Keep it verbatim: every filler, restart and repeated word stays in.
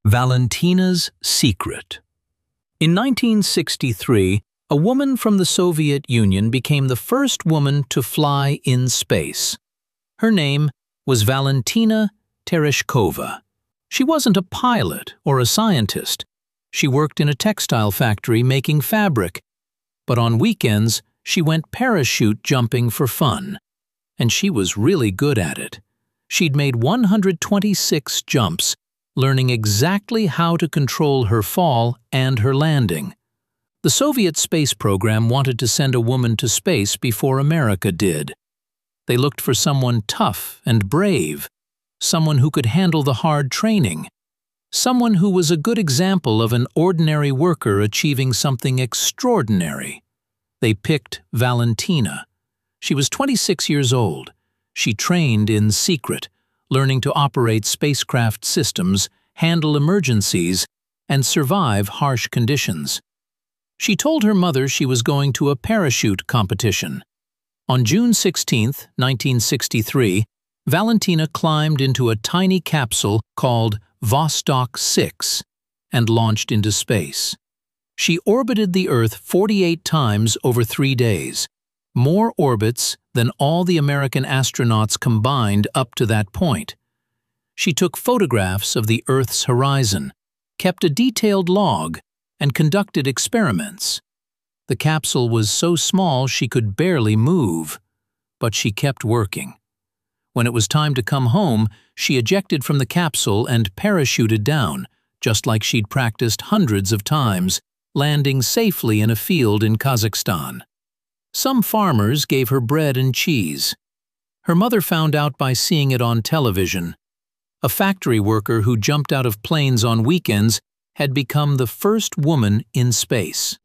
Valentina's secret. In nineteen sixty-three, a woman from the Soviet Union became the first woman to fly in space. Her name was Valentina Tereshkova. She wasn't a pilot or a scientist. She worked in a textile factory making fabric, but on weekends she went parachute jumping for fun. And she was really good at it. She'd made one hundred twenty-six jumps, learning exactly how to control her fall and her landing. The Soviet space program wanted to send a woman to space before America did. They looked for someone tough and brave, someone who could handle the hard training, someone who was a good example of an ordinary worker achieving something extraordinary. They picked Valentina. She was twenty-six years old. She trained in secret, learning to operate spacecraft systems, handle emergencies, and survive harsh conditions. She told her mother she was going to a parachute competition. On June sixteenth, nineteen sixty-three, Valentina climbed into a tiny capsule called Vostok six and launched into space. She orbited the Earth forty-eight times over three days, more orbits than all the American astronauts combined up to that point. She took photographs of the Earth's horizon, kept a detailed log, and conducted experiments. The capsule was so small she could barely move, but she kept working. When it was time to come home, she ejected from the capsule and parachuted down, just like she'd practiced hundreds of times, landing safely in a field in Kazakhstan. Some farmers gave her bread and cheese. Her mother found out by seeing it on television. A factory worker who jumped out of planes on weekends had become the first woman in space.